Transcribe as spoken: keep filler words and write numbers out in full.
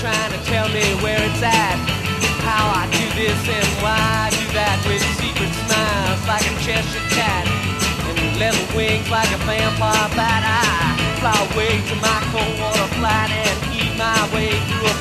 trying to tell me where it's at. How I do this and why I do that, with secret smiles like a Cheshire cat and leather wings like a vampire bat. I fly away to my cold water flat and eat my way through a